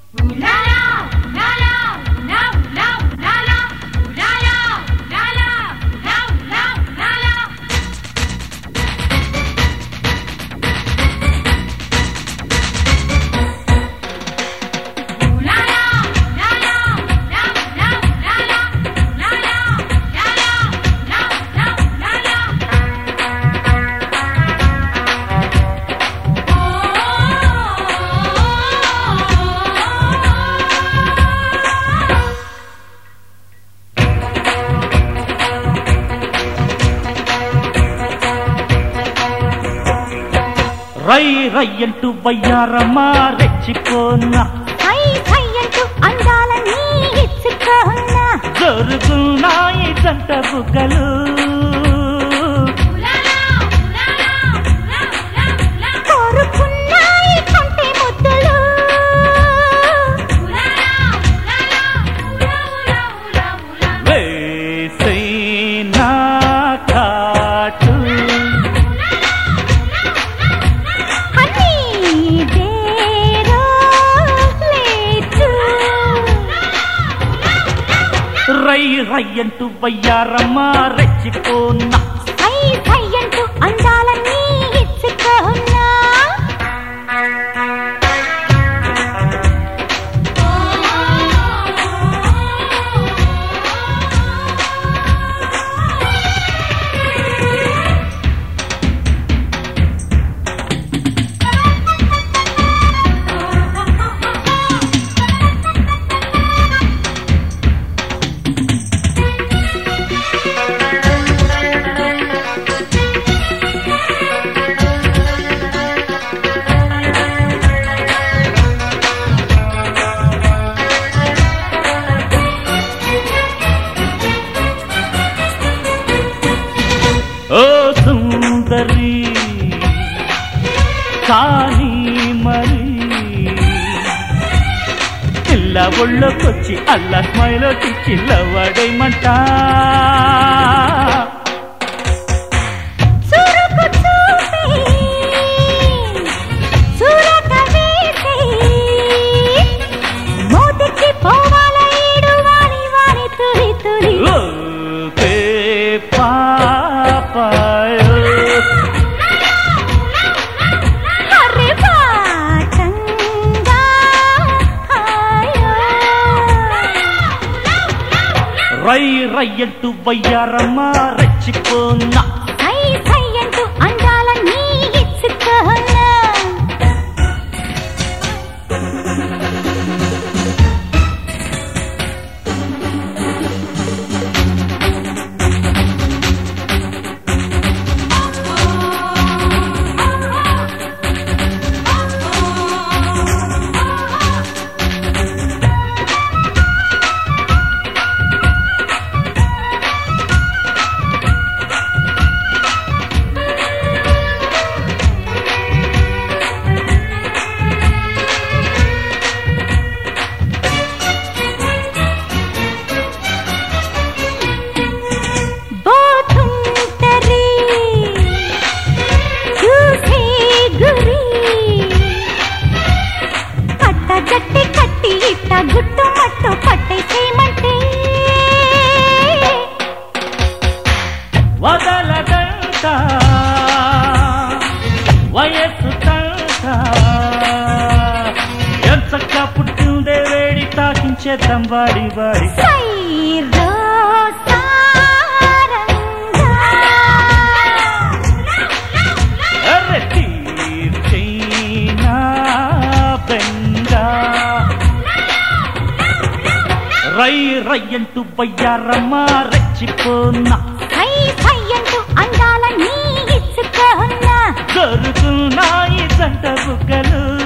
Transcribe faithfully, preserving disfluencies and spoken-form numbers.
రై రయ్యంటూ వయ్యారమ్మా రెచ్చిపోన్నా, హై హయ్యంటూ అందాలని ఇచ్చుకోన్నా, జరుగున్నాయి జంట బుగ్గలు కోరుకున్నాయి కంటే ముద్దులు, వేసైనా కాటు రై రయ్యంటూ వయ్యారమ్మా రెచ్చిపోన్నా, హై హయ్యంటూ అందాలని ఇచ్చుకోన్నా. ఓ సుందరి కానీ మరి పిల్ల ఒళ్ళొకొచ్చి అల్ల స్మైలో చిల్లవడేమంట, చురుకు చూపి చురక వేసి మోదికి పోవాల ఈడు వారి వారి తురి తురి, ఓకే పాపాయో హరి పాటంగా హాయో. రై రయ్యంటూ వయ్యారమ్మా రెచ్చిపోన్నా, హై హయ్యంటూ అందాలని ఇచ్చుకోన్నా. బోతుంటరి చూసే గురి కట్ట గట్టి కట్టి ఇట్ట గుట్టు మట్టు పట్టేసేమంటే వదలదంట వయస్సు తంట, ఎంచక్క పుట్టిందే వేడి తాకించేద్దాం వాడి వాడి, సైరో సారంగా అరే తీర్చైనా బెంగా. రై రయ్యంటూ వయ్యారమ్మా రెచ్చిపోన్నా, హై హయ్యంటూ అందాలని ఇచ్చుకోన్నా, జరుగుతున్నాయి జంట బుగ్గలు